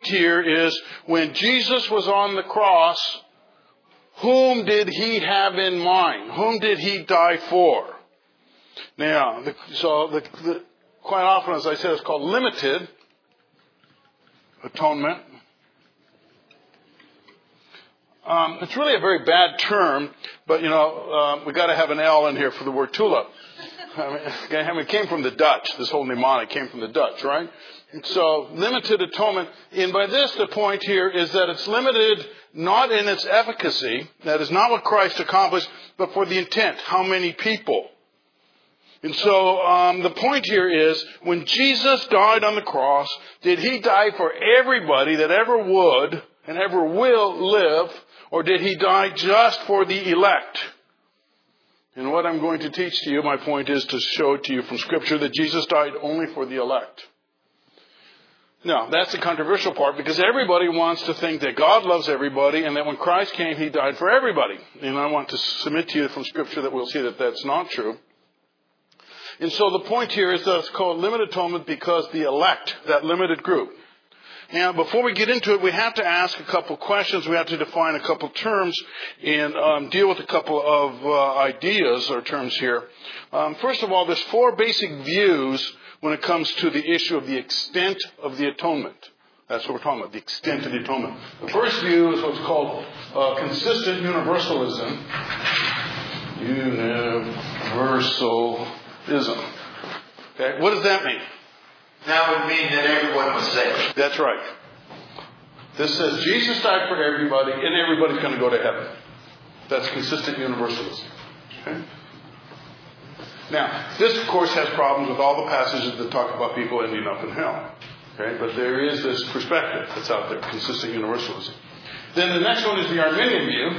here is when Jesus was on the cross, whom did he have in mind? Whom did he die for? Now, quite often, as I said, it's called limited atonement. It's really a very bad term, but we got to have an L in here for the word tulip. It came from the Dutch. This whole mnemonic came from the Dutch, right? And so, limited atonement. And by this, the point here is that it's limited not in its efficacy. That is not what Christ accomplished, but for the intent. How many people? And so, the point here is, when Jesus died on the cross, did he die for everybody that ever would and ever will live, or did he die just for the elect? And what I'm going to teach to you, my point is to show it to you from Scripture that Jesus died only for the elect. Now, that's the controversial part, because everybody wants to think that God loves everybody and that when Christ came, he died for everybody. And I want to submit to you from Scripture that we'll see that that's not true. And so the point here is that it's called limited atonement because the elect, that limited group. Now, before we get into it, we have to ask a couple questions. We have to define a couple terms and deal with a couple of ideas or terms here. First of all, there's 4 basic views when it comes to the issue of the extent of the atonement. That's what we're talking about, the extent of the atonement. The first view is what's called consistent universalism. Universalism. Okay, what does that mean? That would mean that everyone was saved. That's right. This says Jesus died for everybody and everybody's going to go to heaven. That's consistent universalism. Okay? Now, this of course has problems with all the passages that talk about people ending up in hell. Okay? But there is this perspective that's out there, consistent universalism. Then the next one is the Arminian view.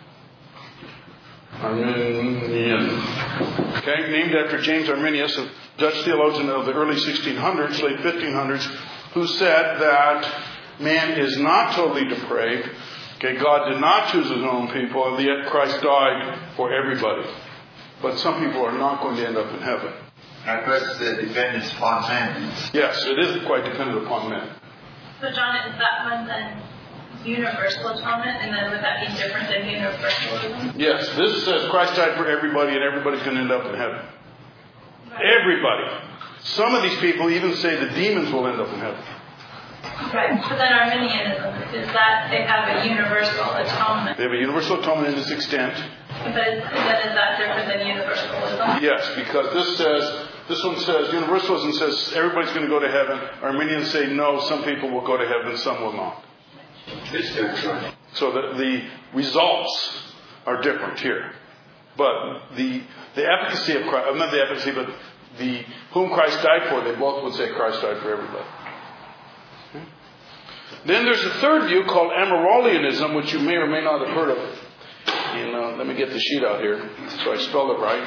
Arminian. Okay, named after James Arminius, a Dutch theologian of the early 1600s, late 1500s, who said that man is not totally depraved. Okay, God did not choose his own people, and yet Christ died for everybody. But some people are not going to end up in heaven. I guess the dependence upon man. Yes, it is quite dependent upon men. So, John, is that one then universal atonement, and then would that be different than universalism? Yes, this says Christ died for everybody, and everybody's going to end up in heaven. Right. Everybody. Some of these people even say the demons will end up in heaven. Right. But then Arminianism, is that they have a universal atonement? They have a universal atonement in this extent. But then is that different than universalism? Yes, because this one says, universalism says everybody's going to go to heaven. Arminians say no, some people will go to heaven, some will not. So the results are different here. But the efficacy of Christ, not the efficacy, but the whom Christ died for, they both would say Christ died for everybody. Okay. Then there's a third view called Amyrolianism, which you may or may not have heard of. And let me get the sheet out here so I spell it right.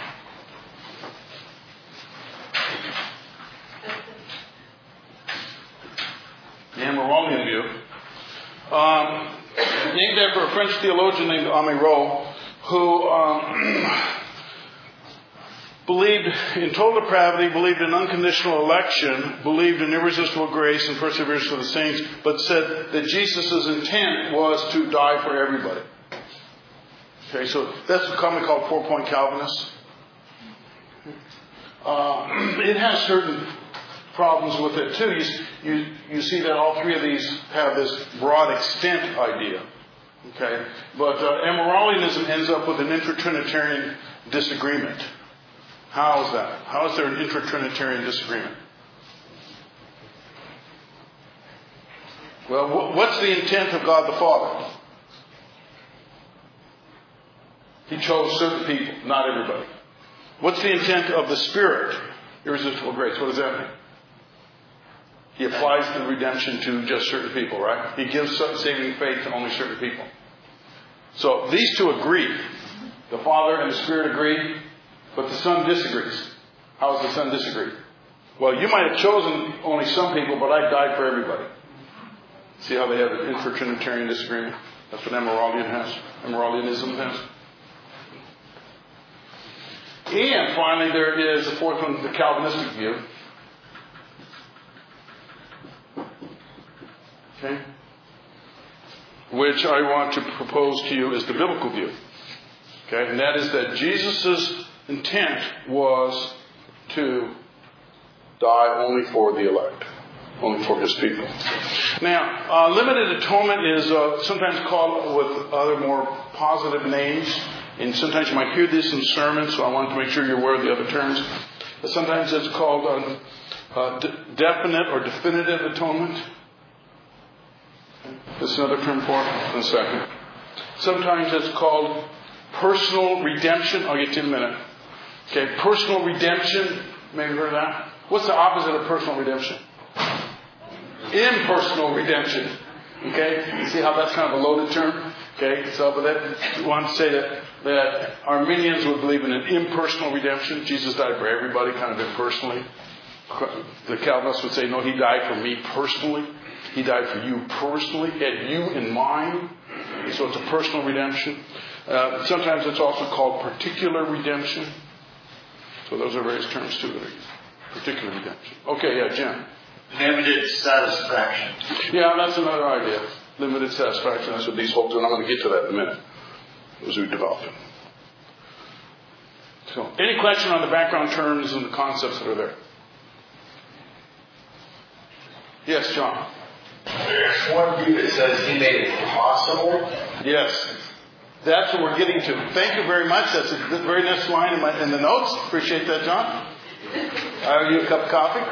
The Amyrolian view. Named after a French theologian named Amyrot, who believed in total depravity, believed in unconditional election, believed in irresistible grace and perseverance for the saints, but said that Jesus' intent was to die for everybody. Okay, so that's commonly called 4-point Calvinists. It has certain problems with it too. You see that all three of these have this broad extent idea. Okay, but Amyrolianism ends up with an intra-Trinitarian disagreement. How is that? How is there an intra-Trinitarian disagreement? Well, what's the intent of God the Father? He chose certain people, not everybody. What's the intent of the Spirit? Irresistible grace. What does that mean? He applies the redemption to just certain people, right? He gives saving faith to only certain people. So these two agree. The Father and the Spirit agree, but the Son disagrees. How does the Son disagree? Well, you might have chosen only some people, but I died for everybody. See how they have an inter-Trinitarian disagreement? That's what Amyrolianism has. And finally, there is the fourth one, the Calvinistic view. Okay? Which I want to propose to you is the biblical view. Okay? And that is that Jesus' intent was to die only for the elect. Only for His people. Now, limited atonement is sometimes called with other more positive names. And sometimes you might hear this in sermons, so I want to make sure you're aware of the other terms. But sometimes it's called definite or definitive atonement. That's another term for it in a second. Sometimes it's called personal redemption. I'll get to it in a minute. Okay, personal redemption. Maybe you heard of that? What's the opposite of personal redemption? Impersonal redemption. Okay? You see how that's kind of a loaded term? Okay? So, but that, I want to say that Arminians would believe in an impersonal redemption. Jesus died for everybody kind of impersonally. The Calvinists would say, no, He died for me personally. He died for you personally. He had you in mind. So it's a personal redemption. Sometimes it's also called particular redemption. So those are various terms too. Particular redemption. Okay, yeah, Jim. Limited satisfaction. Yeah, that's another idea. Limited satisfaction. That's what these hold to, and I'm going to get to that in a minute as we develop it. So, any question on the background terms and the concepts that are there? Yes, John. There's one view that says He made it possible. Yes. That's what we're getting to. Thank you very much. That's the very next line in the notes. Appreciate that, John. Are you a cup of coffee?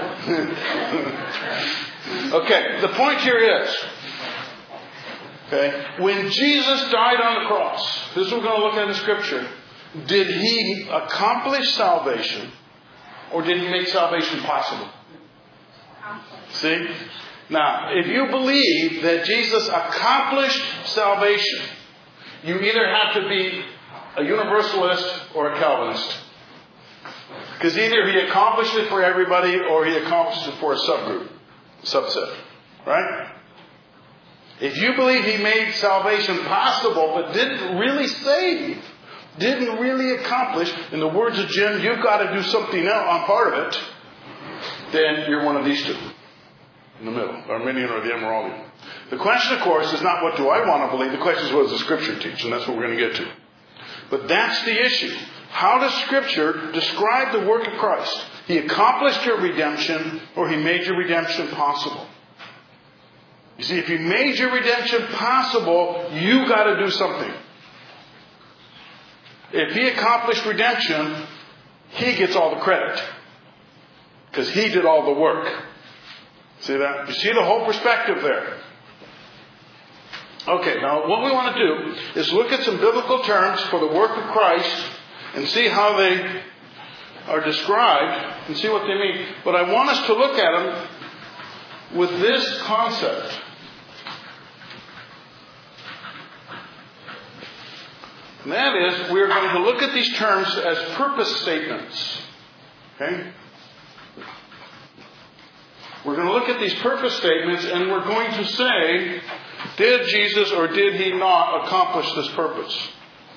Okay, the point here is, okay, when Jesus died on the cross, this is what we're going to look at in Scripture, did He accomplish salvation or did He make salvation possible? See? Now, if you believe that Jesus accomplished salvation, you either have to be a Universalist or a Calvinist. Because either He accomplished it for everybody or He accomplished it for a subset. Right? If you believe He made salvation possible but didn't really save, didn't really accomplish, in the words of Jim, you've got to do something else on part of it, then you're one of these two. In the middle, the Arminian or the Emeraldian. The question, of course, is not what do I want to believe. The question is what does the Scripture teach? And that's what we're going to get to. But that's the issue. How does Scripture describe the work of Christ? He accomplished your redemption or He made your redemption possible. You see, if He made your redemption possible, you got to do something. If He accomplished redemption, He gets all the credit. Because He did all the work. See that? You see the whole perspective there. Okay, now what we want to do is look at some biblical terms for the work of Christ and see how they are described and see what they mean. But I want us to look at them with this concept. And that is, we're going to look at these terms as purpose statements. Okay? We're going to look at these purpose statements and we're going to say, did Jesus or did He not accomplish this purpose?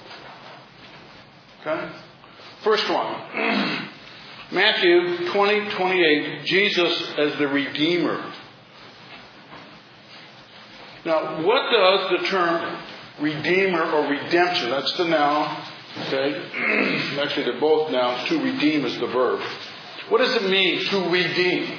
Okay? First one. Matthew 20:28. Jesus as the Redeemer. Now, what does the term Redeemer or redemption, that's the noun. Okay? Actually, they're both nouns. To redeem is the verb. What does it mean to redeem?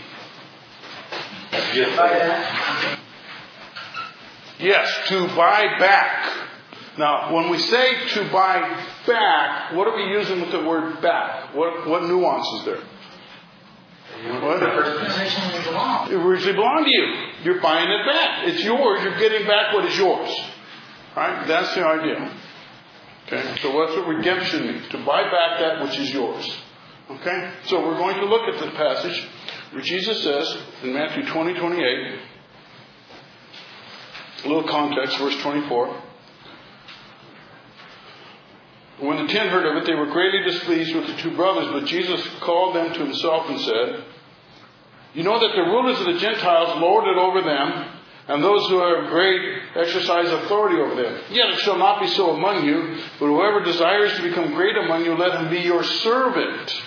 Yes, to buy back. Now, when we say to buy back, what are we using with the word back? What nuance is there? What? It originally belonged to you. You're buying it back. It's yours. You're getting back what is yours. Right? That's the idea. Okay? So what's what redemption means? To buy back that which is yours. Okay? So we're going to look at this passage where Jesus says in Matthew 20:28, a little context, verse 24. When the 10 heard of it, they were greatly displeased with the two brothers, but Jesus called them to Himself and said, you know that the rulers of the Gentiles lord it over them, and those who are great exercise authority over them. Yet it shall not be so among you, but whoever desires to become great among you, let him be your servant.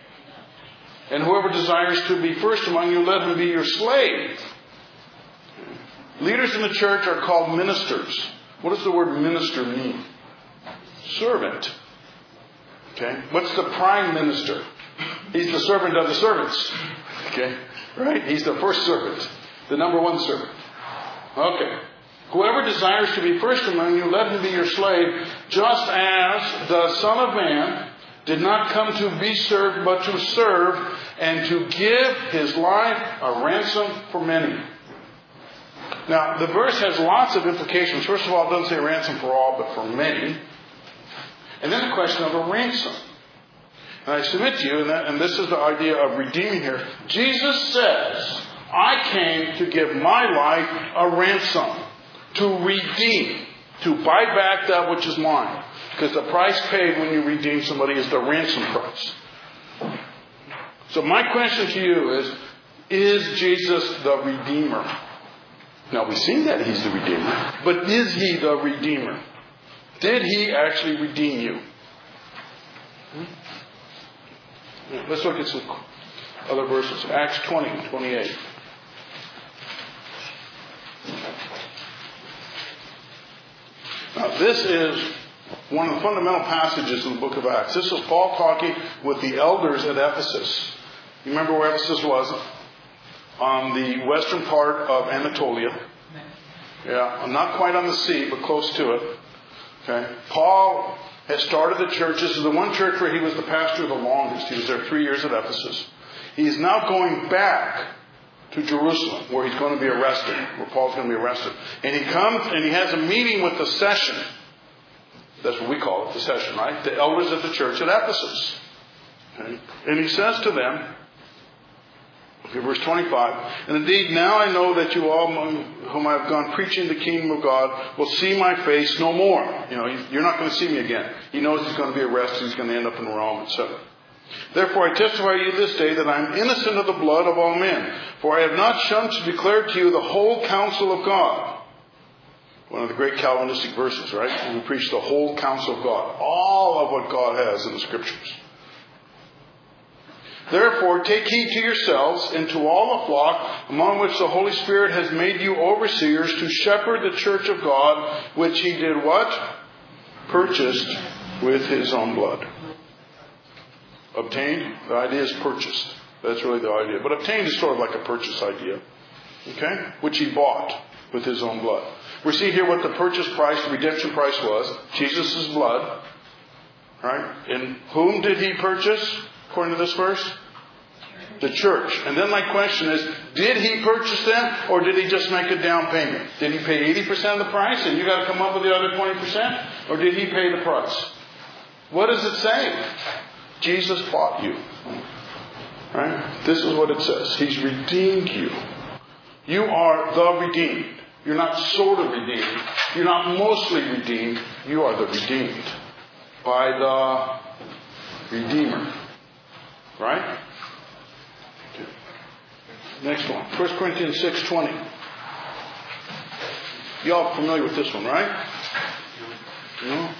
And whoever desires to be first among you, let him be your slave. Leaders in the church are called ministers. What does the word minister mean? Servant. Okay. What's the prime minister? He's the servant of the servants. Okay. Right? He's the first servant. The number one servant. Okay. Whoever desires to be first among you, let him be your slave, just as the Son of Man did not come to be served, but to serve, and to give his life a ransom for many. Now, the verse has lots of implications. First of all, it doesn't say ransom for all, but for many. And then the question of a ransom. And I submit to you, and this is the idea of redeeming here. Jesus says, I came to give my life a ransom, to redeem, to buy back that which is mine. Because the price paid when you redeem somebody is the ransom price. So my question to you is Jesus the Redeemer? Now, we've seen that he's the Redeemer. But is he the Redeemer? Did he actually redeem you? Let's look at some other verses. Acts 20:28. Now, this is one of the fundamental passages in the book of Acts. This is Paul talking with the elders at Ephesus. You remember where Ephesus was? On the western part of Anatolia. Yeah, not quite on the sea, but close to it. Okay. Paul has started the church. This is the one church where he was the pastor the longest. He was there 3 years at Ephesus. He is now going back to Jerusalem, where he's going to be arrested, where Paul's going to be arrested. And he comes and he has a meeting with the session. That's what we call it, the session, right? The elders of the church at Ephesus. Okay. And he says to them, verse 25, and indeed now I know that you all among whom I have gone preaching the kingdom of God will see my face no more. You're not going to see me again. He knows he's going to be arrested. He's going to end up in Rome, etc. Therefore I testify to you this day that I am innocent of the blood of all men. For I have not shunned to declare to you the whole counsel of God. One of the great Calvinistic verses, right? We preach the whole counsel of God. All of what God has in the Scriptures. Therefore, take heed to yourselves and to all the flock among which the Holy Spirit has made you overseers to shepherd the church of God, which he did what? Purchased with his own blood. Obtained, the idea is purchased. That's really the idea. But obtained is sort of like a purchase idea. Okay? Which he bought with his own blood. We see here what the purchase price, the redemption price was. Jesus' blood. Right? And whom did he purchase? According to this verse? The church. And then my question is, did he purchase them or did he just make a down payment? Did he pay 80% of the price and you got to come up with the other 20%? Or did he pay the price? What does it say? Jesus bought you. Right? This is what it says. He's redeemed you. You are the redeemed. You're not sort of redeemed. You're not mostly redeemed. You are the redeemed by the Redeemer. Right? Okay. Next one. 1 Corinthians 6:20. You all familiar with this one, right? No?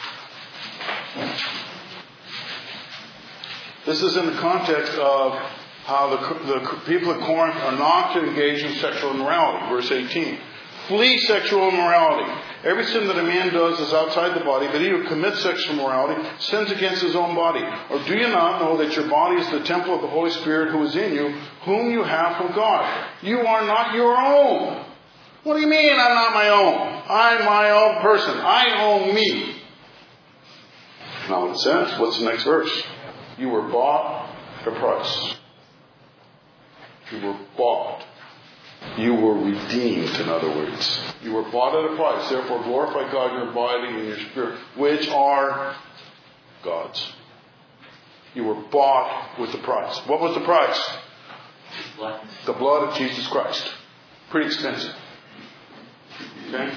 This is in the context of how the people of Corinth are not to engage in sexual immorality. Verse 18. Flee sexual immorality. Every sin that a man does is outside the body, but he who commits sexual immorality sins against his own body. Or do you not know that your body is the temple of the Holy Spirit who is in you, whom you have from God? You are not your own. What do you mean I'm not my own? I'm my own person. I own me. Now it says, what's the next verse? You were bought at a price. You were bought. You were redeemed, in other words. You were bought at a price. Therefore, glorify God in your body and your spirit, which are God's. You were bought with the price. What was the price? The blood of Jesus Christ. Pretty expensive. Okay?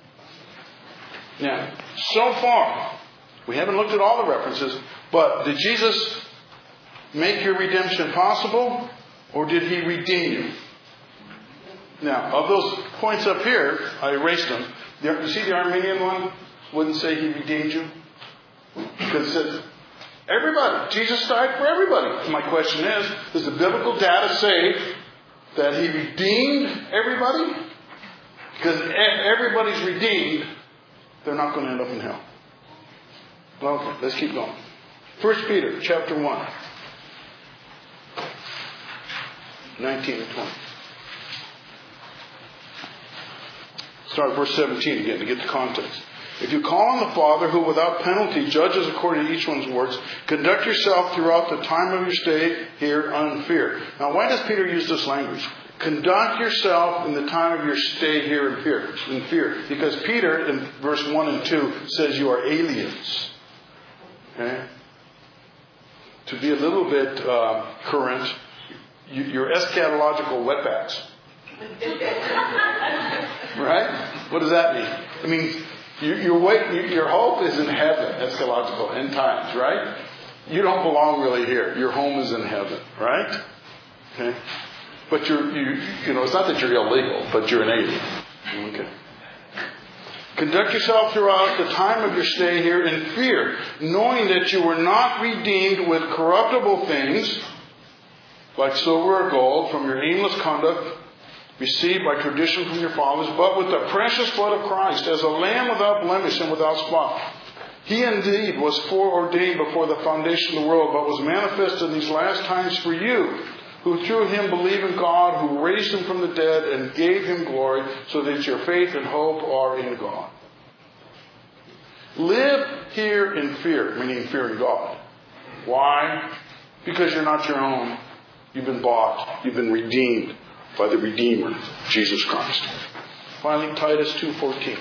Now, so far, we haven't looked at all the references, but did Jesus make your redemption possible, or did he redeem you? Now, of those points up here, I erased them. You see the Arminian one? Wouldn't say he redeemed you. Because it says, everybody. Jesus died for everybody. My question is, does the biblical data say that he redeemed everybody? Because if everybody's redeemed, they're not going to end up in hell. Okay, let's keep going. 1 Peter chapter 1. 19 and 20. Start at verse 17 again to get the context. If you call on the Father, who without penalty judges according to each one's works, conduct yourself throughout the time of your stay here in fear. Now, why does Peter use this language? Conduct yourself in the time of your stay here in fear. Because Peter, in verse 1 and 2, says you are aliens. Okay? To be a little bit current, you're eschatological wetbacks. Right? What does that mean? It means your hope is in heaven, eschatological, end times, right? You don't belong really here. Your home is in heaven, right? Okay? But it's not that you're illegal, but you're an alien. Okay. Conduct yourself throughout the time of your stay here in fear, knowing that you were not redeemed with corruptible things, like silver or gold, from your aimless conduct received by tradition from your fathers, but with the precious blood of Christ, as a lamb without blemish and without spot. He indeed was foreordained before the foundation of the world, but was manifest in these last times for you, who through him believe in God, who raised him from the dead and gave him glory, so that your faith and hope are in God. Live here in fear, meaning fearing God. Why? Because you're not your own. You've been bought. You've been redeemed by the Redeemer, Jesus Christ. Finally, Titus 2:14.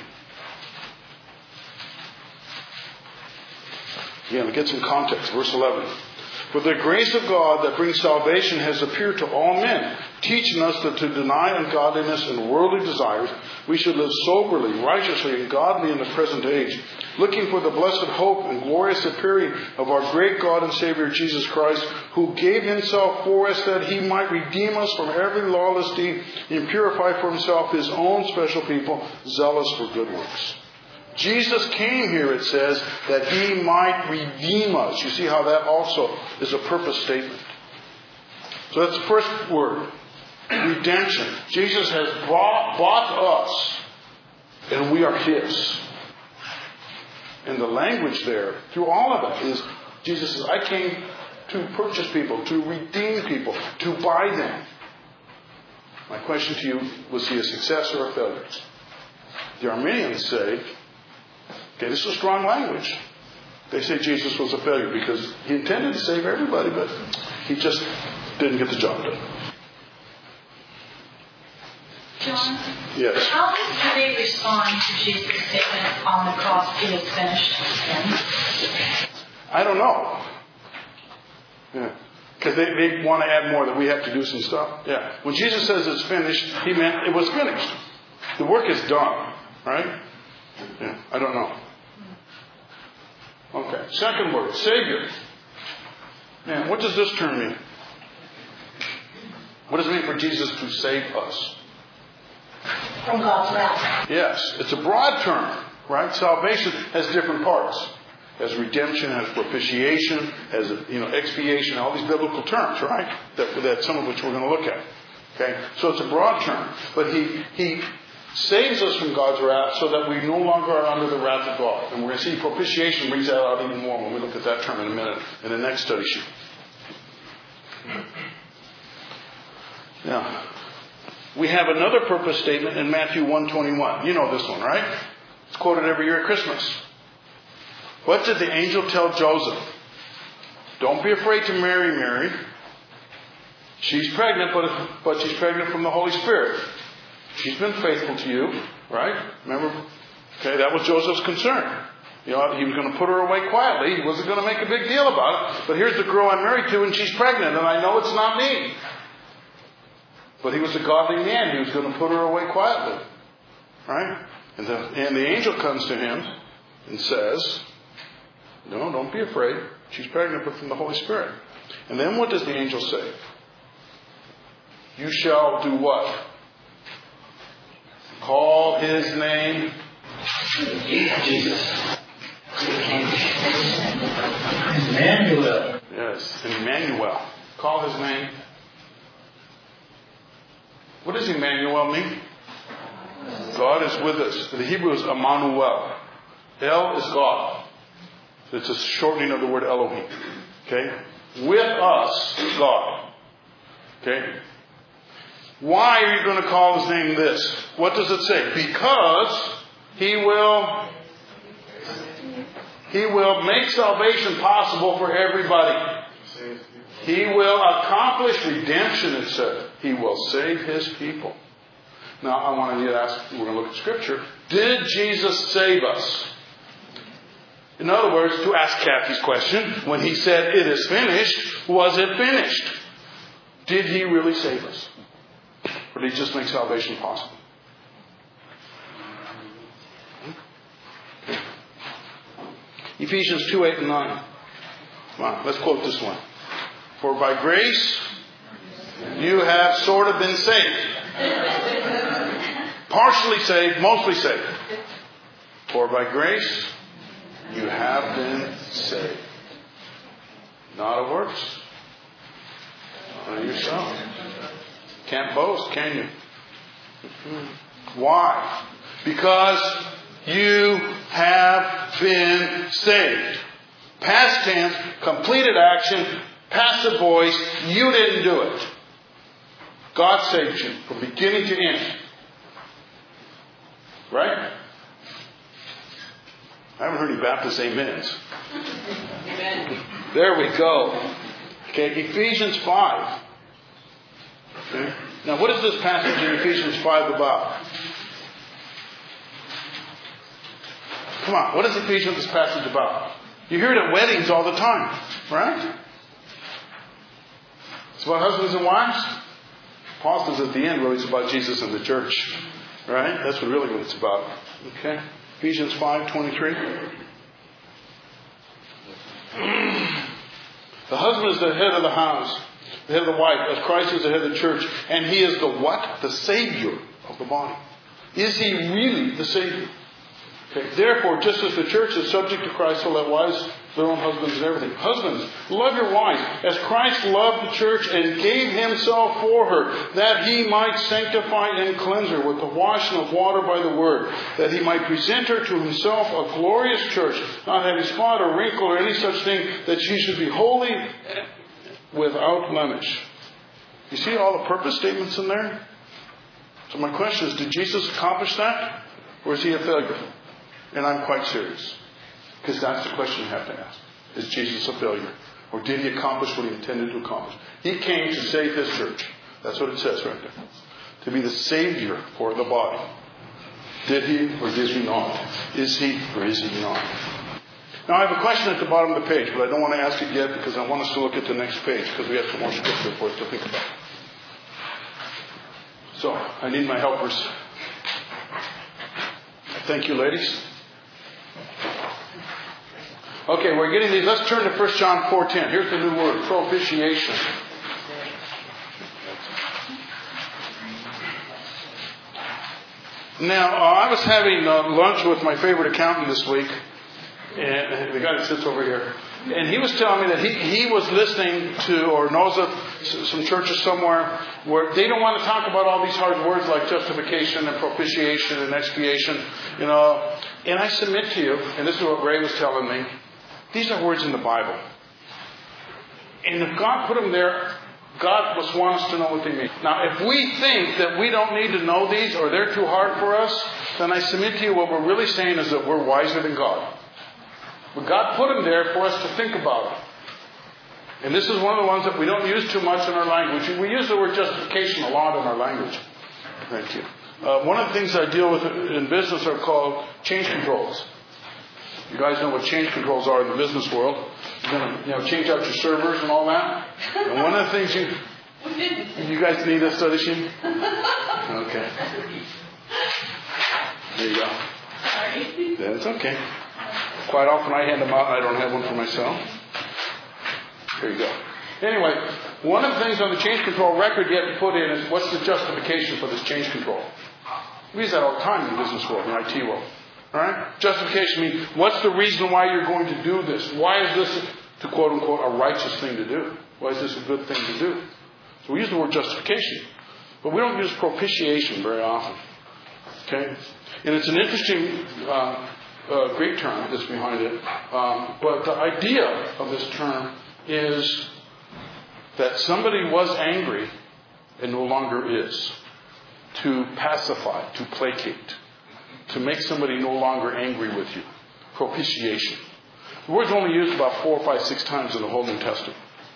Again, to get some context. Verse 11. For the grace of God that brings salvation has appeared to all men, teaching us that to deny ungodliness and worldly desires, we should live soberly, righteously, and godly in the present age, looking for the blessed hope and glorious appearing of our great God and Savior Jesus Christ, who gave himself for us that he might redeem us from every lawless deed and purify for himself his own special people, zealous for good works. Jesus came here, it says, that he might redeem us. You see how that also is a purpose statement. So that's the first word. Redemption. Jesus has bought us, and we are his. And the language there, through all of it, is Jesus says, I came to purchase people, to redeem people, to buy them. My question to you, was he a success or a failure? The Arminians say, okay, this is strong language. They say Jesus was a failure because he intended to save everybody, but he just didn't get the job done. John? Yes. How do they respond to Jesus' statement on the cross, it is finished? I don't know. Yeah. Because they want to add more, that we have to do some stuff. Yeah. When Jesus says it's finished, he meant it was finished. The work is done. Right? Yeah. I don't know. Okay. Second word, Savior. Man, what does this term mean? What does it mean for Jesus to save us? From God's wrath. Yes. It's a broad term, right? Salvation has different parts. Has redemption, has propitiation, has expiation, all these biblical terms, right? That some of which we're going to look at. Okay? So it's a broad term. But he saves us from God's wrath so that we no longer are under the wrath of God. And we're going to see propitiation brings that out even more when we look at that term in a minute in the next study sheet. Now, we have another purpose statement in Matthew 1:21. You know this one, right? It's quoted every year at Christmas. What did the angel tell Joseph? Don't be afraid to marry Mary. She's pregnant, but she's pregnant from the Holy Spirit. She's been faithful to you, right? Remember? Okay, that was Joseph's concern. He was going to put her away quietly. He wasn't going to make a big deal about it. But here's the girl I'm married to, and she's pregnant, and I know it's not me. But he was a godly man. He was going to put her away quietly. Right? And the angel comes to him and says, no, don't be afraid. She's pregnant, but from the Holy Spirit. And then what does the angel say? You shall do what? Call his name Jesus. Emmanuel. Yes, Emmanuel. Call his name. What does Emmanuel mean? God is with us. The Hebrew is Emmanuel. El is God. It's a shortening of the word Elohim. Okay? With us, God. Okay? Why are you going to call His name this? What does it say? Because He will make salvation possible for everybody. He will accomplish redemption, it said. He will save His people. Now, I want to ask, we're going to look at Scripture. Did Jesus save us? In other words, to ask Kathy's question, when He said, it is finished, was it finished? Did He really save us? Or did He just make salvation possible? Ephesians 2, 8 and 9. Come on, let's quote this one. For by grace you have sort of been saved. Partially saved, mostly saved. For by grace you have been saved. Not of works. Not of yourself. Can't boast, can you? Why? Because you have been saved. Past tense, completed action, passive voice. You didn't do it. God saved you from beginning to end. Right? I haven't heard any Baptist amens. Amen. There we go. Okay, Ephesians 5. Okay. Now, what is this passage in Ephesians 5 about? Come on, what is this passage about? You hear it at weddings all the time, right? It's about husbands and wives. Paul says at the end, really, it's about Jesus and the church. Right? That's what it's about. Okay? Ephesians 5:23. The husband is the head of the house, the head of the wife, as Christ is the head of the church. And He is the what? The Savior of the body. Is He really the Savior? Okay. Therefore, just as the church is subject to Christ, so let wives their own husbands and everything. Husbands, love your wives as Christ loved the church and gave Himself for her, that He might sanctify and cleanse her with the washing of water by the word, that He might present her to Himself a glorious church, not having spot or wrinkle or any such thing, that she should be holy without blemish. You see all the purpose statements in there? So my question is, did Jesus accomplish that? Or is He a failure? And I'm quite serious. Because that's the question you have to ask. Is Jesus a failure? Or did He accomplish what He intended to accomplish? He came to save His church. That's what it says right there. To be the Savior for the body. Did He or did He not? Is He or is He not? Now I have a question at the bottom of the page, but I don't want to ask it yet because I want us to look at the next page because we have some more scripture for us to think about. So, I need my helpers. Thank you, ladies. Okay, we're getting these. Let's turn to 1 John 4:10. Here's the new word, propitiation. Now, I was having lunch with my favorite accountant this week, and the guy that sits over here. And he was telling me that he was listening to or knows of some churches somewhere where they don't want to talk about all these hard words like justification and propitiation and expiation, And I submit to you, and this is what Ray was telling me, these are words in the Bible. And if God put them there, God must want us to know what they mean. Now, if we think that we don't need to know these or they're too hard for us, then I submit to you what we're really saying is that we're wiser than God. But God put them there for us to think about it. And this is one of the ones that we don't use too much in our language. We use the word justification a lot in our language. Thank you. One of the things I deal with in business are called change controls. You guys know what change controls are in the business world. You're going to change out your servers and all that. And one of the things you guys need a study sheet? Okay. There you go. Sorry. That's okay. Quite often I hand them out and I don't have one for myself. There you go. Anyway, one of the things on the change control record you have to put in is what's the justification for this change control. We use that all the time in the business world, in the IT world. All right? Justification means what's the reason why you're going to do this? Why is this, to quote unquote, a righteous thing to do? Why is this a good thing to do? So we use the word justification. But we don't use propitiation very often. Okay? And it's an interesting Greek term that's behind it. But the idea of this term is that somebody was angry and no longer is. To pacify, to placate, to make somebody no longer angry with you. Propitiation. The word's only used about 4, 5, 6 times in the whole New Testament.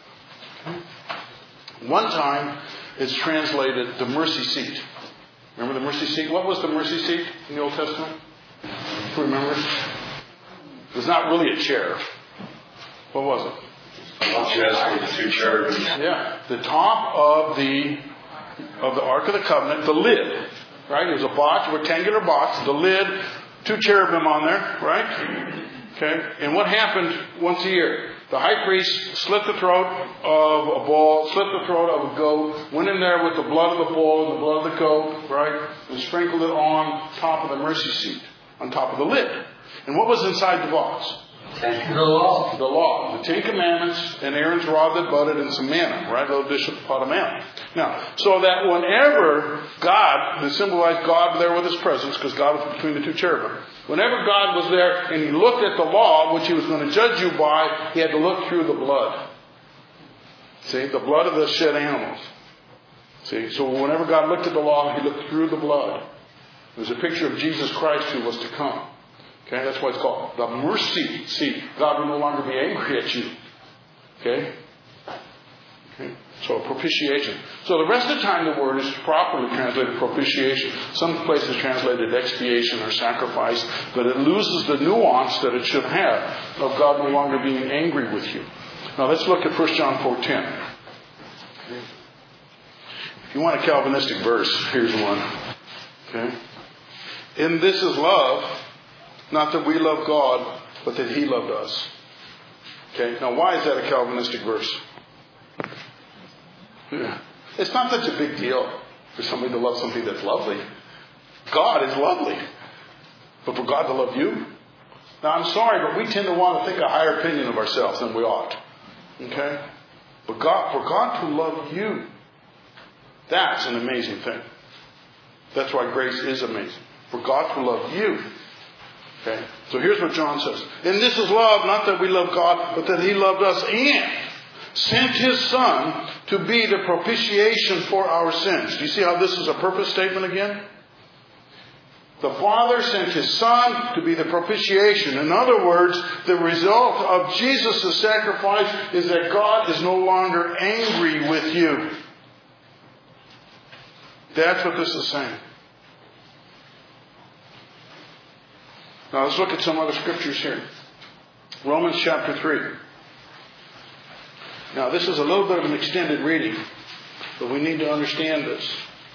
One time, it's translated the mercy seat. Remember the mercy seat? What was the mercy seat in the Old Testament? Who remembers? It was not really a chair. What was it? Chest with the 2 cherubim. Yeah. The top of the Ark of the Covenant, the lid. Right? It was a box, a rectangular box, the lid, 2 cherubim on there, right? Okay. And what happened once a year? The high priest slit the throat of a bull, slit the throat of a goat, went in there with the blood of the bull and the blood of the goat, right? And sprinkled it on top of the mercy seat, on top of the lid. And what was inside the box? The law. The law. The 10 Commandments and Aaron's rod that budded and some manna, right? A little dish of pot of manna. Now, so that whenever God, that symbolized God there with His presence, because God was between the 2 cherubim, whenever God was there and He looked at the law, which He was going to judge you by, He had to look through the blood. See? The blood of the shed animals. See? So whenever God looked at the law, He looked through the blood. It was a picture of Jesus Christ who was to come. Okay, that's why it's called the mercy seat. God will no longer be angry at you. Okay? So propitiation. So the rest of the time the word is properly translated propitiation. Some places translated expiation or sacrifice, but it loses the nuance that it should have of God no longer being angry with you. Now let's look at 1 John 4:10. If you want a Calvinistic verse, here's one. Okay? In this is love, not that we love God, but that He loved us. Okay, now why is that a Calvinistic verse? Yeah. It's not such a big deal for somebody to love something that's lovely. God is lovely. But for God to love you? Now I'm sorry, but we tend to want to think a higher opinion of ourselves than we ought. Okay? But for God to love you, that's an amazing thing. That's why grace is amazing. For God to love you. Okay? So here's what John says. And this is love, not that we love God, but that He loved us and sent His Son to be the propitiation for our sins. Do you see how this is a purpose statement again? The Father sent His Son to be the propitiation. In other words, the result of Jesus' sacrifice is that God is no longer angry with you. That's what this is saying. Now let's look at some other scriptures here. Romans chapter 3. Now this is a little bit of an extended reading, but we need to understand this.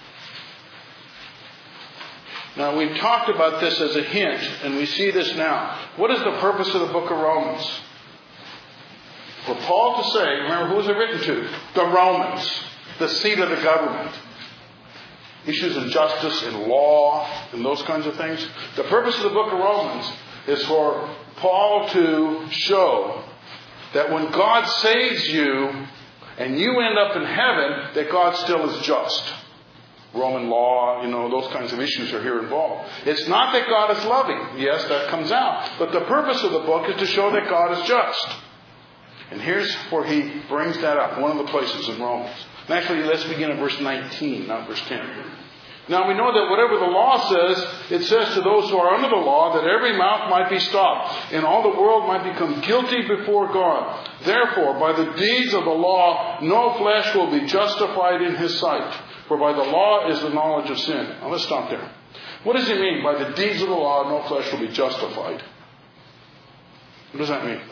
Now we've talked about this as a hint, and we see this now. What is the purpose of the book of Romans? For Paul to say, remember who was it written to? The Romans, the seat of the government. Issues in justice, in law, and those kinds of things. The purpose of the book of Romans is for Paul to show that when God saves you and you end up in heaven, that God still is just. Roman law, those kinds of issues are here involved. It's not that God is loving. Yes, that comes out. But the purpose of the book is to show that God is just. And here's where he brings that up, one of the places in Romans. And actually, let's begin at verse 19, not verse 10. Now we know that whatever the law says, it says to those who are under the law that every mouth might be stopped, and all the world might become guilty before God. Therefore, by the deeds of the law, no flesh will be justified in His sight. For by the law is the knowledge of sin. Now let's stop there. What does he mean? By the deeds of the law, no flesh will be justified. What does that mean?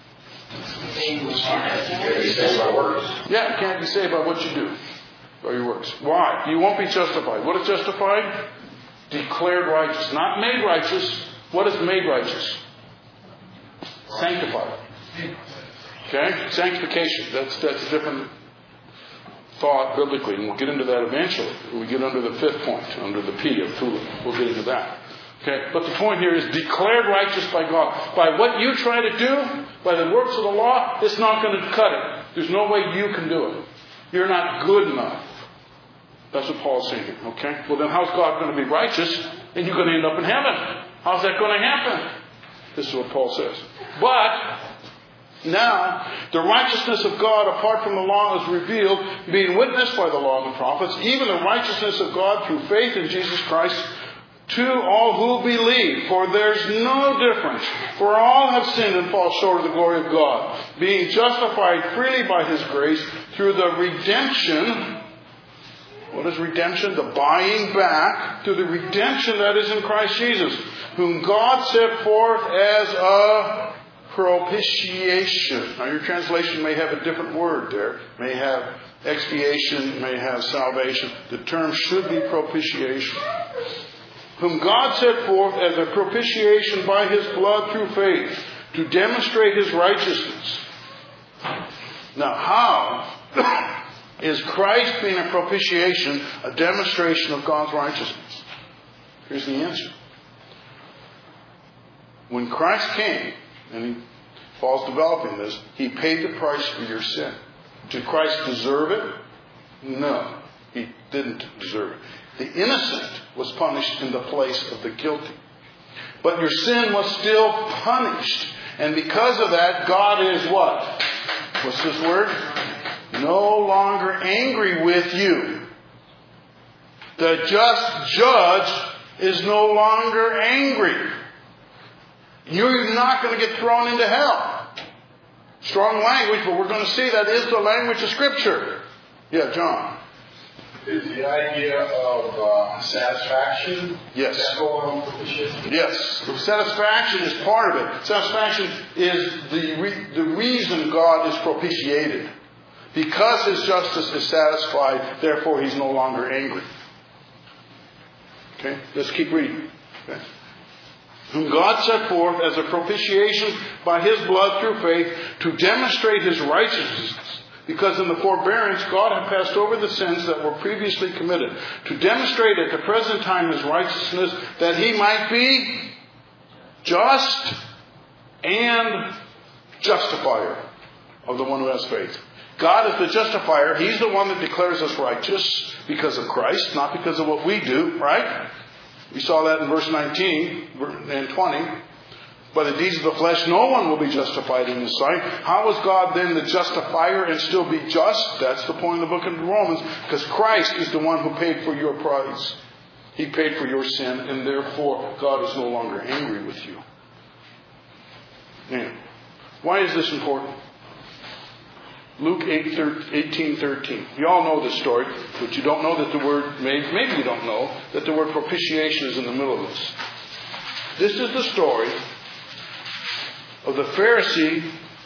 Yeah, it can't be saved by what you do, by your works. Why? You won't be justified. What is justified? Declared righteous. Not made righteous. What is made righteous? Sanctified. Okay? Sanctification. That's a different thought biblically, and we'll get into that eventually. We get under the 5th point, under the P of tulip. We'll get into that. Okay, but the point here is declared righteous by God. By what you try to do, by the works of the law, it's not going to cut it. There's no way you can do it. You're not good enough. That's what Paul's saying here. Okay? Well, then how's God going to be righteous and you're going to end up in heaven. How's that going to happen? This is what Paul says. But now, the righteousness of God apart from the law is revealed, being witnessed by the law and the prophets, even the righteousness of God through faith in Jesus Christ to all who believe. For there's no difference. For all have sinned and fall short of the glory of God, being justified freely by His grace through the redemption. What is redemption? The buying back through the redemption that is in Christ Jesus, whom God set forth as a propitiation. Now your translation may have a different word there. May have expiation, may have salvation. The term should be propitiation. Whom God set forth as a propitiation by His blood through faith to demonstrate His righteousness. Now how is Christ being a propitiation a demonstration of God's righteousness? Here's the answer. When Christ came, and Paul's developing this, He paid the price for your sin. Did Christ deserve it? No, He didn't deserve it. The innocent was punished in the place of the guilty. But your sin was still punished. And because of that, God is what? What's this word? No longer angry with you. The just judge is no longer angry. You're not going to get thrown into hell. Strong language, but we're going to see that is the language of Scripture. Yeah, John. Is the idea of satisfaction? Yes. That go on propitiation? Yes. Satisfaction is part of it. Satisfaction is the reason God is propitiated. Because His justice is satisfied, therefore He's no longer angry. Okay? Let's keep reading. Okay. Whom God set forth as a propitiation by His blood through faith to demonstrate His righteousness. Because in the forbearance God had passed over the sins that were previously committed. To demonstrate at the present time His righteousness, that He might be just and justifier of the one who has faith. God is the justifier. He's the one that declares us righteous because of Christ, not because of what we do, right? We saw that in verse 19 and 20. By the deeds of the flesh, no one will be justified in His sight. How is God then the justifier and still be just? That's the point of the book of Romans. Because Christ is the one who paid for your price. He paid for your sin, and therefore God is no longer angry with you. Now, why is this important? Luke 18:13. You all know this story, but you don't know that the word, maybe you don't know, that the word propitiation is in the middle of this. This is the story of the Pharisee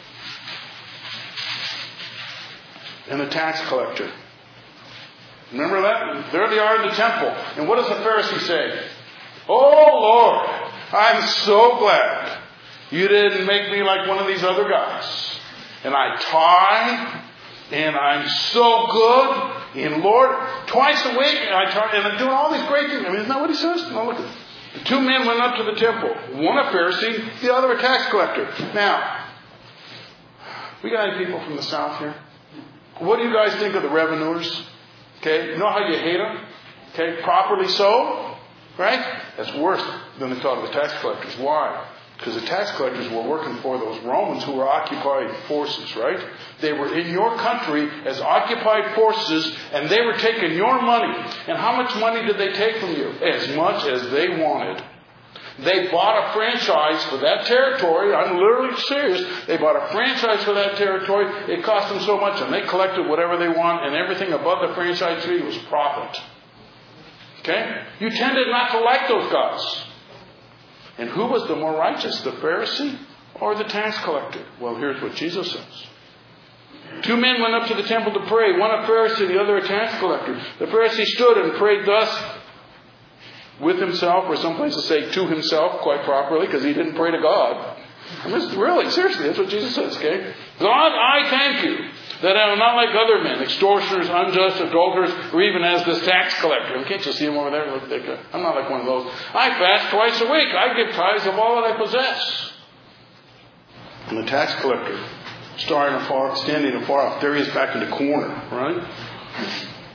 and the tax collector. Remember that? There they are in the temple. And what does the Pharisee say? Oh Lord, I'm so glad you didn't make me like one of these other guys. And I tithe, and I'm so good. And Lord, twice a week, and I tithe, and I'm doing all these great things. I mean, isn't that what he says? No, look at it. The two men went up to the temple. One a Pharisee, the other a tax collector. Now, we got any people from the South here? What do you guys think of the revenuers? Okay, you know how you hate them? Okay, properly so, right? That's worse than the thought of the tax collectors. Why? Because the tax collectors were working for those Romans who were occupying forces, right? They were in your country as occupied forces, and they were taking your money. And how much money did they take from you? As much as they wanted. They bought a franchise for that territory. I'm literally serious. They bought a franchise for that territory. It cost them so much, and they collected whatever they want, and everything above the franchise fee was profit. Okay? You tended not to like those guys. And who was the more righteous, the Pharisee or the tax collector? Well, here's what Jesus says. Two men went up to the temple to pray, one a Pharisee, the other a tax collector. The Pharisee stood and prayed thus with himself, or some places say to himself, quite properly, because he didn't pray to God. I mean, really, seriously, that's what Jesus says, okay? God, I thank you that I am not like other men, extortioners, unjust, adulterers, or even as this tax collector. And can't you see him over there? Look, I'm not like one of those. I fast twice a week. I give tithes of all that I possess. And the tax collector, standing afar off, there he is back in the corner, right?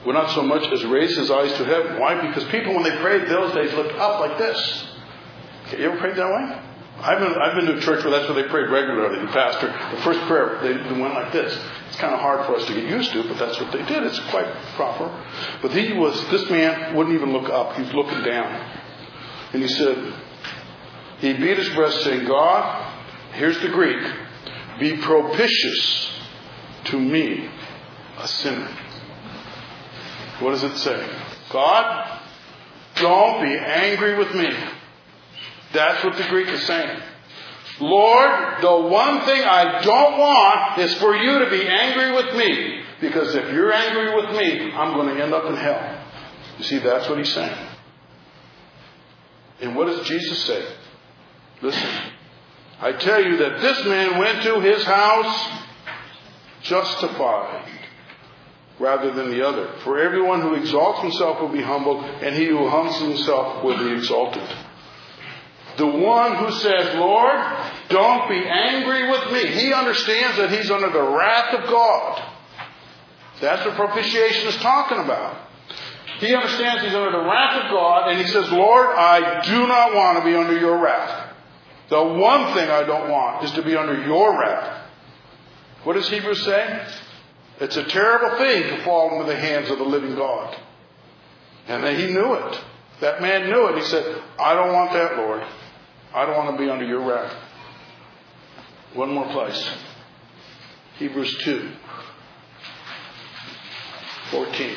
would not so much as raise his eyes to heaven. Why? Because people, when they prayed those days, looked up like this. Okay, you ever prayed that way? I've been to a church where that's what they prayed regularly. The pastor, the first prayer, they went like this. It's kind of hard for us to get used to, but that's what they did. It's quite proper. But this man wouldn't even look up. He was looking down. And he said, he beat his breast saying, God, here's the Greek, be propitious to me, a sinner. What does it say? God, don't be angry with me. That's what the Greek is saying. Lord, the one thing I don't want is for you to be angry with me. Because if you're angry with me, I'm going to end up in hell. You see, that's what he's saying. And what does Jesus say? Listen, I tell you that this man went to his house justified rather than the other. For everyone who exalts himself will be humbled, and he who humbles himself will be exalted. The one who says, Lord, don't be angry with me. He understands that he's under the wrath of God. That's what propitiation is talking about. He understands he's under the wrath of God, and he says, Lord, I do not want to be under your wrath. The one thing I don't want is to be under your wrath. What does Hebrews say? It's a terrible thing to fall into the hands of the living God. And then he knew it. That man knew it. He said, I don't want that, Lord. I don't want to be under your wrath. One more place. Hebrews 2:14.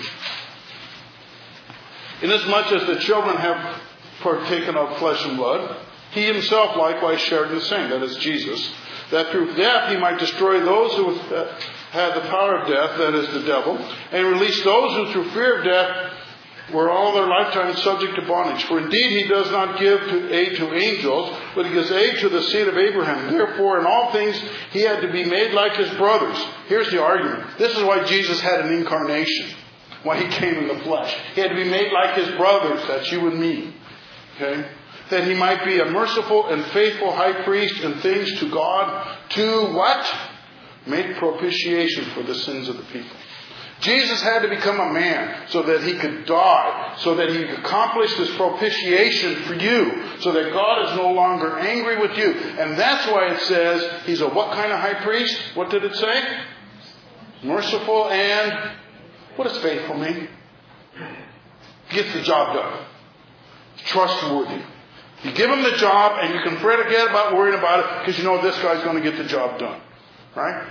Inasmuch as the children have partaken of flesh and blood, he himself likewise shared in the same, that is Jesus, that through death he might destroy those who had the power of death, that is the devil, and release those who through fear of death were all their lifetime subject to bondage. For indeed he does not give aid to angels, but he gives aid to the seed of Abraham. Therefore in all things he had to be made like his brothers. Here's the argument. This is why Jesus had an incarnation. Why he came in the flesh. He had to be made like his brothers. That's you and me. Okay? That he might be a merciful and faithful high priest in things to God. To what? Make propitiation for the sins of the people. Jesus had to become a man so that he could die, so that he could accomplish this propitiation for you, so that God is no longer angry with you. And that's why it says he's a what kind of high priest? What did it say? Merciful and what does faithful mean? Gets the job done. Trustworthy. You give him the job and you can forget about worrying about it because you know this guy's going to get the job done. Right?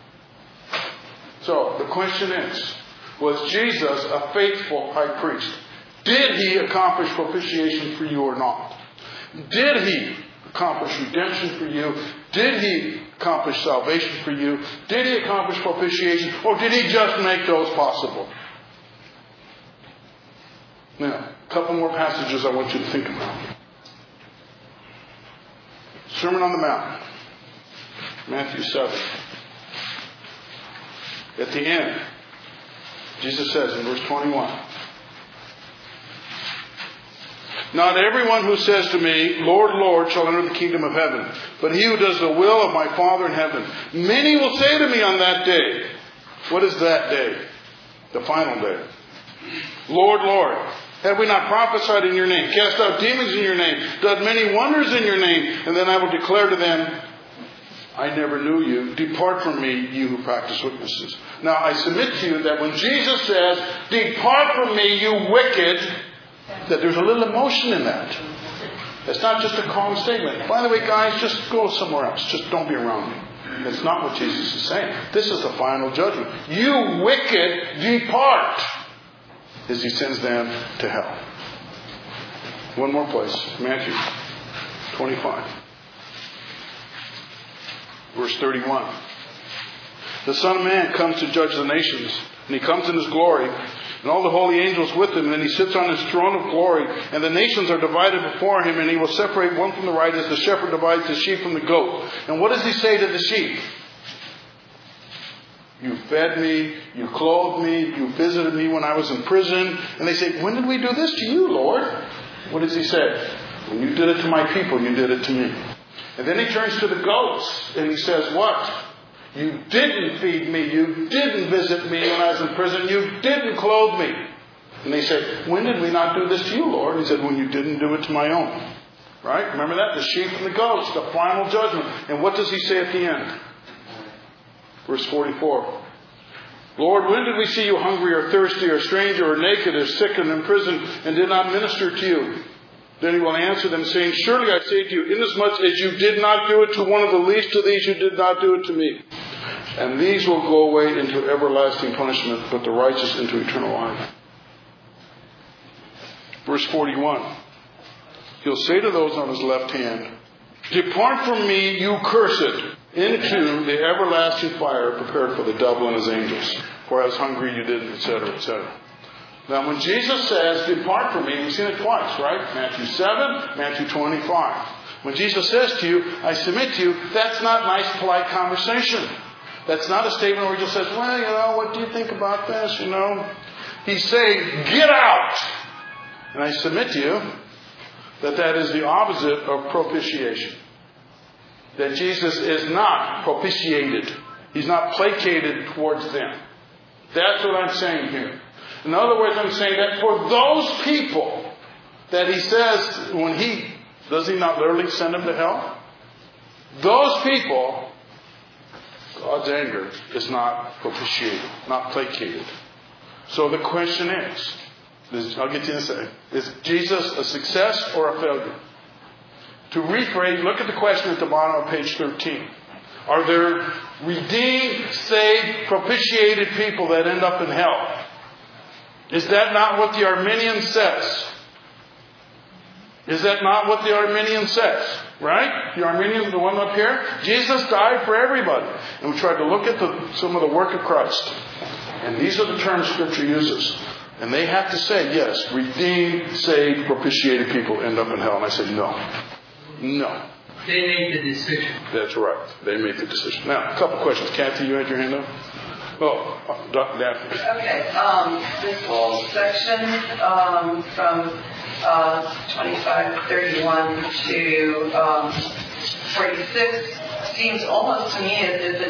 So the question is, was Jesus a faithful high priest? Did he accomplish propitiation for you or not? Did he accomplish redemption for you? Did he accomplish salvation for you? Did he accomplish propitiation? Or did he just make those possible? Now, a couple more passages I want you to think about. Sermon on the Mount, Matthew 7. At the end, Jesus says in verse 21, not everyone who says to me, Lord, Lord, shall enter the kingdom of heaven, but he who does the will of my Father in heaven. Many will say to me on that day, what is that day? The final day. Lord, Lord, have we not prophesied in your name, cast out demons in your name, done many wonders in your name? And then I will declare to them, I never knew you. Depart from me, you who practice wickedness. Now, I submit to you that when Jesus says, depart from me, you wicked, that there's a little emotion in that. It's not just a calm statement. By the way, guys, just go somewhere else. Just don't be around me. That's not what Jesus is saying. This is the final judgment. You wicked, depart, as he sends them to hell. One more place. Matthew 25. Verse 31. The Son of Man comes to judge the nations, and he comes in his glory, and all the holy angels with him, and then he sits on his throne of glory, and the nations are divided before him, and he will separate one from the right as the shepherd divides the sheep from the goat. And what does he say to the sheep? You fed me, you clothed me, you visited me when I was in prison. And they say, when did we do this to you, Lord? What does he say? When you did it to my people, you did it to me. And then he turns to the goats and he says, what? You didn't feed me. You didn't visit me when I was in prison. You didn't clothe me. And they say, when did we not do this to you, Lord? He said, when you didn't do it to my own. Right? Remember that? The sheep and the goats, the final judgment. And what does he say at the end? Verse 44. Lord, when did we see you hungry or thirsty or stranger or naked or sick and in prison and did not minister to you? Then he will answer them, saying, surely I say to you, inasmuch as you did not do it to one of the least of these, you did not do it to me. And these will go away into everlasting punishment, but the righteous into eternal life. Verse 41. He'll say to those on his left hand, depart from me, you cursed, into the everlasting fire prepared for the devil and his angels. For I was hungry, you didn't, etc., etc. Now, when Jesus says, depart from me, we've seen it twice, right? Matthew 7, Matthew 25. When Jesus says to you, I submit to you, that's not nice, polite conversation. That's not a statement where he just says, well, what do you think about this, He's saying, get out! And I submit to you that is the opposite of propitiation. That Jesus is not propitiated. He's not placated towards them. That's what I'm saying here. In other words, I'm saying that for those people that he says, does he not literally send them to hell? Those people, God's anger is not propitiated, not placated. So the question is, I'll get to you in a second, is Jesus a success or a failure? To rephrase, look at the question at the bottom of page 13. Are there redeemed, saved, propitiated people that end up in hell? Is that not what the Arminian says? Is that not what the Arminian says? Right? The Arminian, the one up here? Jesus died for everybody. And we tried to look at some of the work of Christ. And these are the terms Scripture uses. And they have to say, yes, redeemed, saved, propitiated people end up in hell. And I said, no. No. They made the decision. That's right. They made the decision. Now, a couple questions. Kathy, you had your hand up? Oh, Dr. Daphne. Okay. This whole section from 25:31 to 46 seems almost to me as if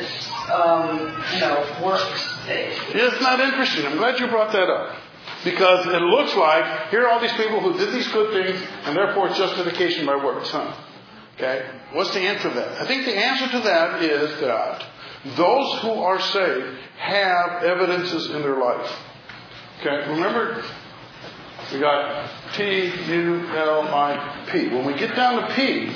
it's works-based. It's not interesting. I'm glad you brought that up. Because it looks like, here are all these people who did these good things, and therefore it's justification by works, Okay? What's the answer to that? I think the answer to that is that those who are saved have evidences in their life. Okay? Remember, we got T-U-L-I-P. When we get down to P,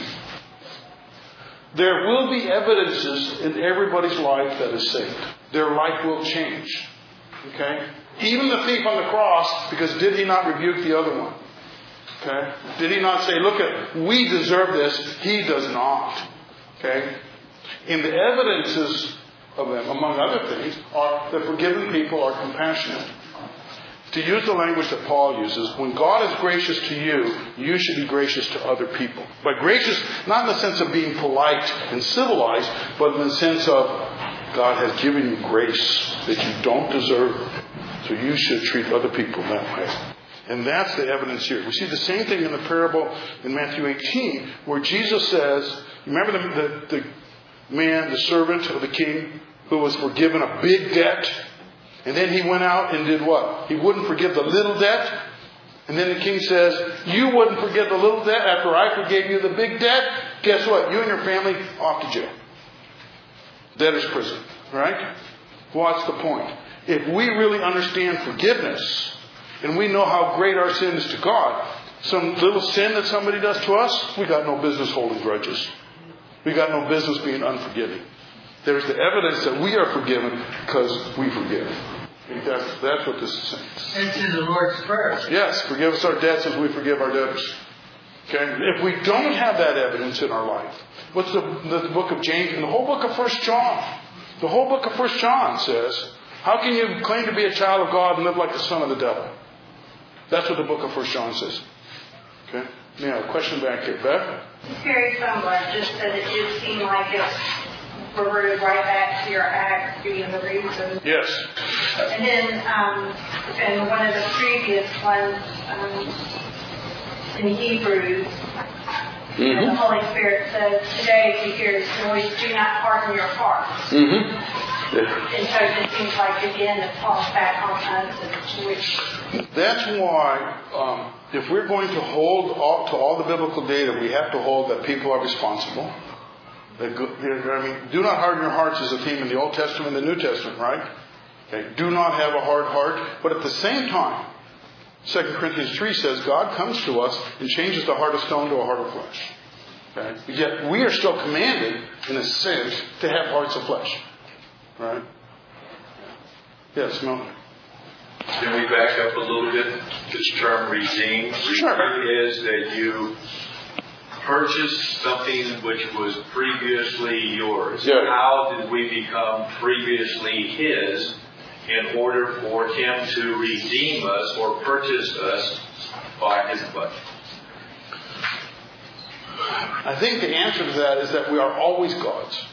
there will be evidences in everybody's life that is saved. Their life will change. Okay? Even the thief on the cross, because did he not rebuke the other one? Okay? Did he not say, look we deserve this, he does not. Okay? And the evidences of them, among other things, are that forgiven people are compassionate. To use the language that Paul uses, when God is gracious to you, you should be gracious to other people. But gracious, not in the sense of being polite and civilized, but in the sense of God has given you grace that you don't deserve. So you should treat other people that way. And that's the evidence here. We see the same thing in the parable in Matthew 18, where Jesus says, remember the man, the servant of the king, who was forgiven a big debt? And then he went out and did what? He wouldn't forgive the little debt. And then the king says, you wouldn't forgive the little debt after I forgave you the big debt? Guess what? You and your family off to jail. Debtor's prison. Right? What's the point? If we really understand forgiveness, and we know how great our sin is to God, some little sin that somebody does to us, we got no business holding grudges. We got no business being unforgiving. There's the evidence that we are forgiven because we forgive. I think that's what this is saying. It's in the Lord's Prayer. Yes, forgive us our debts as we forgive our debtors. Okay? If we don't have that evidence in our life, what's the book of James and the whole book of 1 John? The whole book of 1 John says, how can you claim to be a child of God and live like the son of the devil? That's what the book of 1 John says. Okay? Now, question back here. Beth? Very similar, just that it did seem like it's reverted right back to your Acts being the reason. Yes. And then in one of the previous ones in Hebrews, And the Holy Spirit says, today if you hear His voice, do not harden your hearts. And so it just seems like, again, it falls back on us, which... That's why, if we're going to hold to all the biblical data, we have to hold that people are responsible. Do not harden your hearts is a theme in the Old Testament and the New Testament, right? Okay. Do not have a hard heart. But at the same time, 2 Corinthians 3 says God comes to us and changes the heart of stone to a heart of flesh. Okay? Yet we are still commanded, in a sense, to have hearts of flesh. Right? Yes, Milton. Can we back up a little bit? This term redeemed. Sure. Is that you purchased something which was previously yours. Yeah. How did we become previously His in order for Him to redeem us or purchase us by His blood? I think the answer to that is that we are always God's.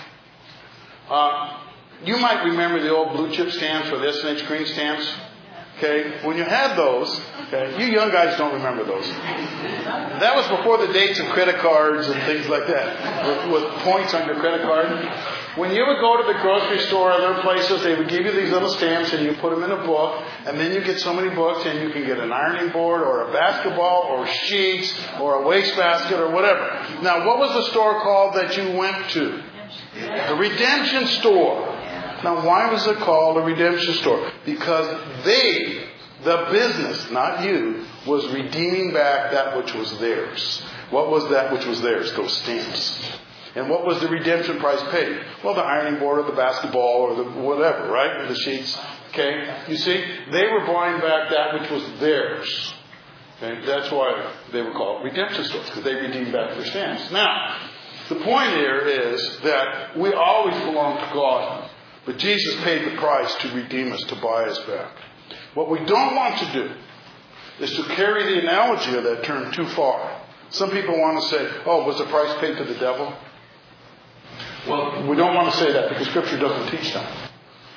You might remember the old blue chip stamps or the S&H green stamps. Okay, when you had those, okay, you young guys don't remember those. That was before the dates of credit cards and things like that, with points on your credit card. When you would go to the grocery store or other places, they would give you these little stamps and you put them in a book, and then you get so many books and you can get an ironing board or a basketball or sheets or a wastebasket or whatever. Now, what was the store called that you went to? The Redemption Store. Now, why was it called a redemption store? Because they, the business, not you, was redeeming back that which was theirs. What was that which was theirs? Those stamps. And what was the redemption price paid? Well, the ironing board or the basketball or the whatever, right? Or the sheets. Okay? You see, they were buying back that which was theirs. Okay? That's why they were called redemption stores, because they redeemed back their stamps. Now, the point here is that we always belong to God. But Jesus paid the price to redeem us, to buy us back. What we don't want to do is to carry the analogy of that term too far. Some people want to say, oh, was the price paid to the devil? Well, we don't want to say that because Scripture doesn't teach that.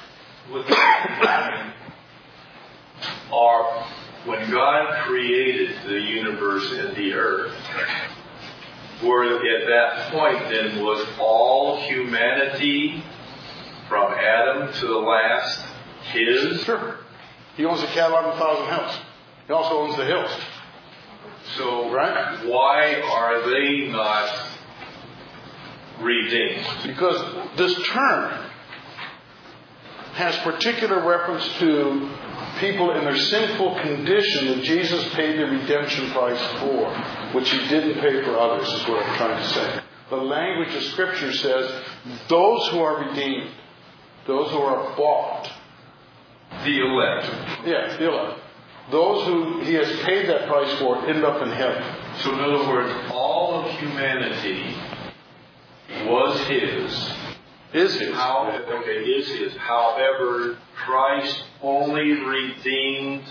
Or when God created the universe and the earth, where at that point then was all humanity from Adam to the last His? Sure. He owns the cattle on 1,000 hills. He also owns the hills. So right? Why are they not redeemed? Because this term has particular reference to people in their sinful condition that Jesus paid the redemption price for, which He didn't pay for others, is what I'm trying to say. The language of Scripture says those who are redeemed, those who are bought. The elect. Yes, the elect. Those who He has paid that price for end up in heaven. So in other words, all of humanity was His. Is His. Is His. However, Christ only redeemed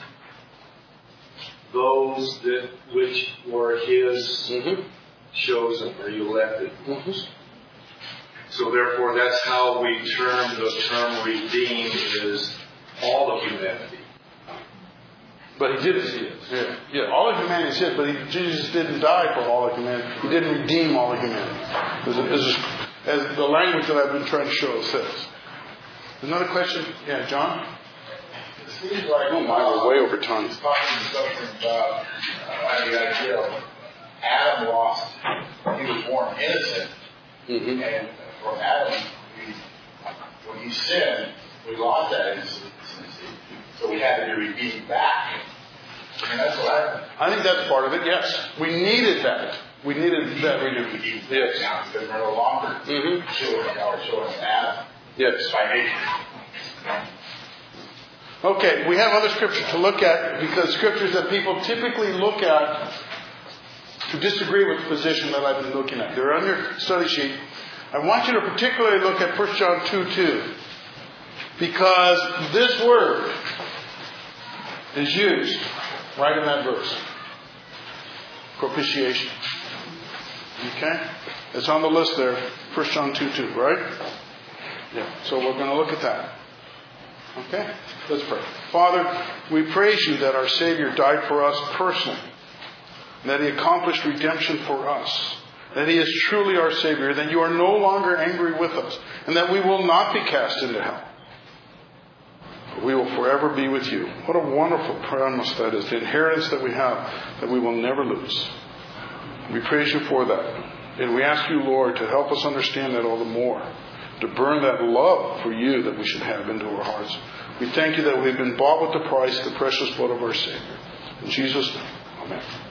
those which were His chosen or elected. So therefore, that's how we term the term redeemed is all of humanity. But He did it. Yeah. All of humanity is His, but Jesus didn't die for all of humanity. He didn't redeem all of humanity. As the language that I've been trying to show says. Another question? Yeah, John? It seems like... Oh my, we're way over time. He's talking something about the idea of Adam lost, he was born innocent, and from Adam, when he sinned, we lost that innocency. So we had to be redeemed back. And that's what I think that's part of it, yes. We needed that. We needed that redeemed. Yes. Now, because we're no longer children of Adam. Yes. By nature. Okay, we have other scriptures to look at, because scriptures that people typically look at to disagree with the position that I've been looking at. They're on your study sheet. I want you to particularly look at 1 John 2:2, because this word is used right in that verse. Propitiation. Okay? It's on the list there. 1 John 2:2, right? Yeah. So we're going to look at that. Okay? Let's pray. Father, we praise You that our Savior died for us personally. and that He accomplished redemption for us, that He is truly our Savior, that You are no longer angry with us, and that we will not be cast into hell. But we will forever be with You. What a wonderful promise that is, the inheritance that we have, that we will never lose. We praise You for that. And we ask You, Lord, to help us understand that all the more, to burn that love for You that we should have into our hearts. We thank You that we've been bought with the price, the precious blood of our Savior. In Jesus' name, amen.